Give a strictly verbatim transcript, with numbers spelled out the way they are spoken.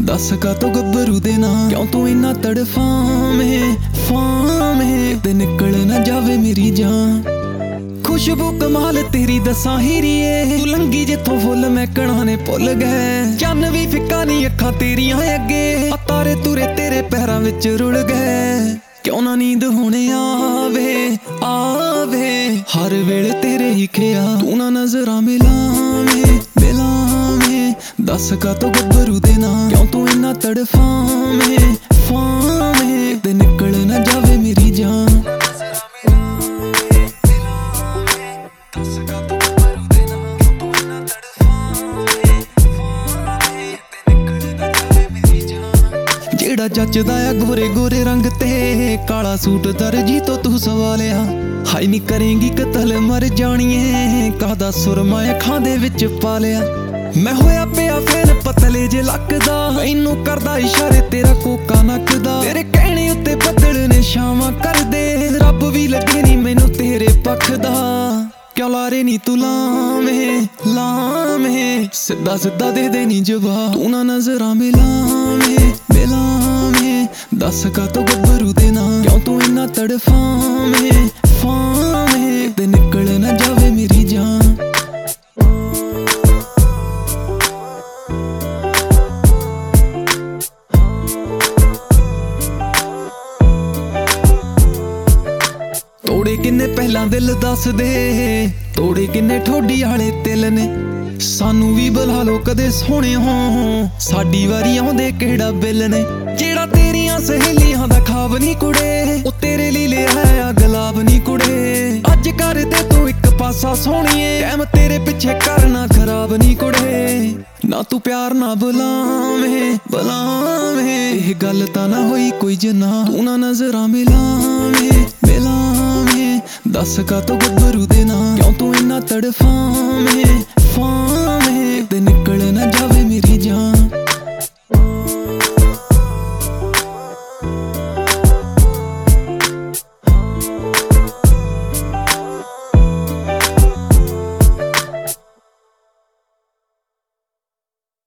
दस का तो गब्बरू देना क्यों तू इन्ना तड़फावें फावें ते निकल ना जावे मेरी जान। खुशबू कमाल तेरी दसा हीरीए तू लंगी जिथों फुल मैं कणाने भुल गए। चन्न भी फिक्का नी अखां तेरियां अगे तारे तुरे तेरे पैरां विच रुल गए। क्यों ना नींद हुणे आवे आवे हर वेले तेरे ही ख्या तू ना नजरां मिलावे मिलावे। दस का तो गब्बरू देना क्यों तू इन्ना तड़फावें फावें ते निकल ना जावे मेरी जान। जेड़ा जचदा आ गोरे गोरे रंग ते काला सूट दर्जी तो तू सवालिया। हाई नी करेंगी कतल मर जानिए कादा सुरमा अखां दे विच पा लिया। मैं होया पिया फैन पतले जे लकदा मैनू करदा इशारे तेरा कोका नकदा। तेरे कहने उत्ते बदल ने छावां कर दे रब भी लगे नी मैनू तेरे पक्ष दा। क्यों लारे नी तू लावें लावें सीधा सीधा दे दे नी जवाब तू ना नजरां मिलावें मिलावें। दस का तो गब्बरू देना क्यों तू इन्ना तड़फावें फावें ते निकल ना जावे मेरी जान। तोड़े किन्ने पहला दिल दस दे तोड़े किन्ने ठोडी आले तिल ने। सानू भी बुला लो कदे सोहणे हो साडी वारी आउंदे केड़ा बिल ने। जेड़ा तेरियां सहेलियां दा खाब नी कुड़े ओ तेरे लिए ले आया गुलाब नी कुड़े। अज कर दे तू इक पासा सोहणीए टाइम तेरे पिछे करना खराब नी कुड़े। ना तू प्यार ना बुलावें बुलावें एह गल तां ना होई कोई जना तू ना नजरां मिलावें मिलावें। दस का तो गब्बरू देना क्यों तू इन्ना तड़फावें फावें